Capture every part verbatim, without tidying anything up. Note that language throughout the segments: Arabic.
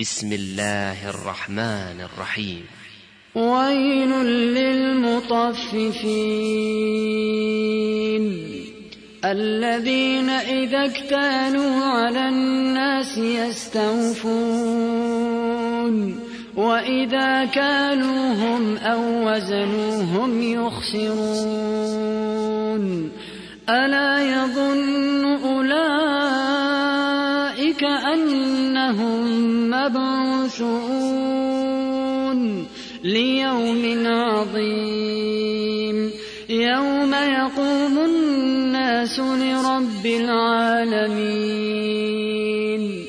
بسم الله الرحمن الرحيم. ويل للمطففين الذين إذا اكتالوا على الناس يستوفون وإذا كالوهم أو وزنوهم يخسرون ألا يظن أولئك أنهم مبعوثون ليوم عظيم يوم يقوم الناس لرب العالمين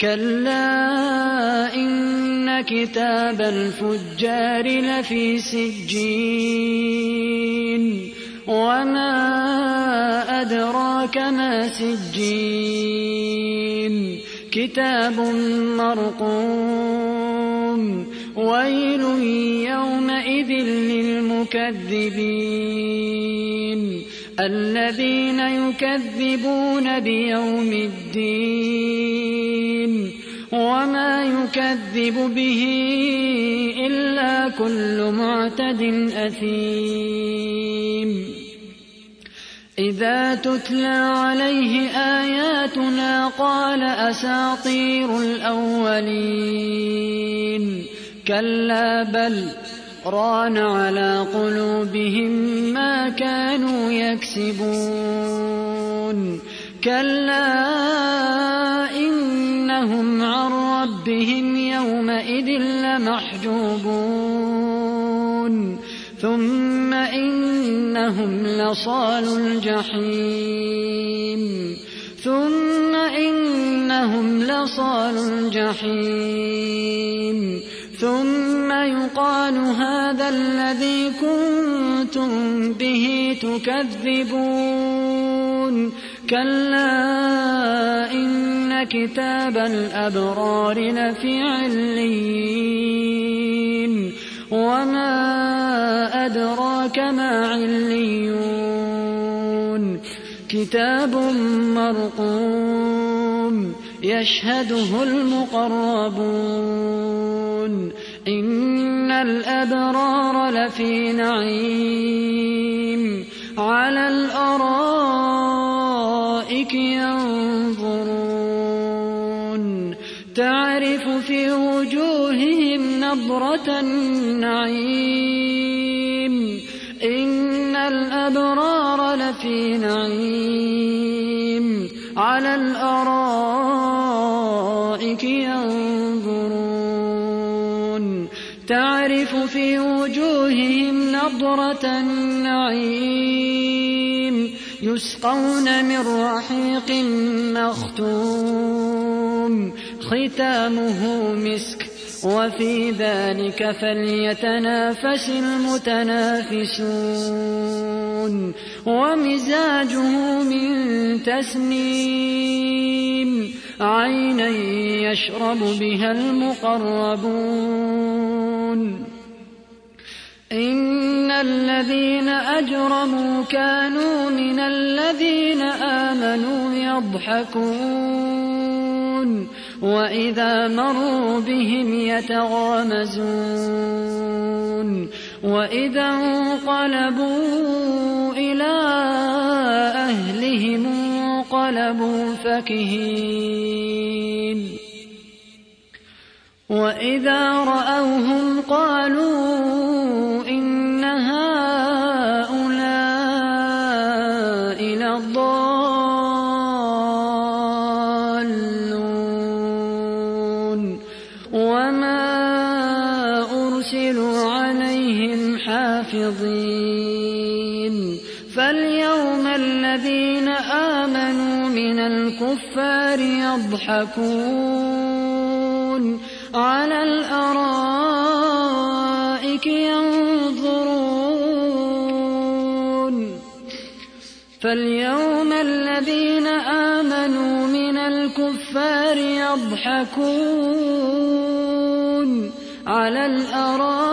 كلا إن كتاب الفجار لفي سجين وما أدراك ما سجين كتاب مرقوم ويل يومئذ للمكذبين الذين يكذبون بيوم الدين وما يكذب به إلا كل معتد أثيم إذا تتلى عليه آياتنا قال أساطير الأولين كلا بل ران على قلوبهم ما كانوا يكسبون كلا إنهم عن ربهم يومئذ لمحجوبون ثم إنهم لصالو الجحيم ثم إنهم لصالو الجحيم ثم يقال هذا الذي كنتم به تكذبون كلا إن كتاب الأبرار لفي عليين وما أدراك ما عليون كتاب مرقوم يشهده المقربون إن الأبرار لفي نعيم على الأرائك ينظرون تعرف في وجوههم نضرة النعيم إن الأبرار لفي نعيم على الأرائك ينظرون تعرف في وجوههم نضرة النعيم يسقون من رحيق مختوم ختامه مسك وفي ذلك فليتنافس المتنافسون ومزاجه من تسنيم عينا يشرب بها المقربون إن الذين أجرموا كانوا من الذين آمنوا يضحكون وإذا مروا بهم يتغامزون وإذا انقلبوا إلى أهلهم انقلبوا فكهين وإذا رأوهم قالوا إن هؤلاء لضالون وما أرسلوا عليهم حافظين فاليوم الذين آمنوا من الكفار يضحكون على الأرائك ينظرون فاليوم الذين آمنوا من الكفار يضحكون على الأرائك